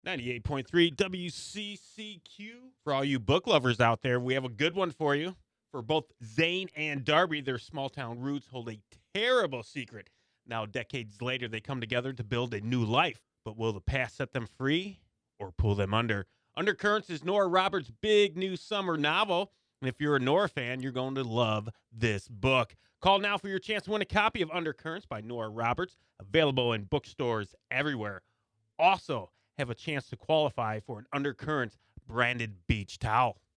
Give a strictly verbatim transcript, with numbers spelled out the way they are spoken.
ninety-eight point three W C C Q. For all you book lovers out there, we have a good one for you. For both Zane and Darby, their small town roots hold a terrible secret. Now, decades later, they come together to build a new life. But will the past set them free or pull them under? Undercurrents is Nora Roberts' big new summer novel. And if you're a Nora fan, you're going to love this book. Call now for your chance to win a copy of Undercurrents by Nora Roberts, available in bookstores everywhere. Also, have a chance to qualify for an Undercurrents branded beach towel.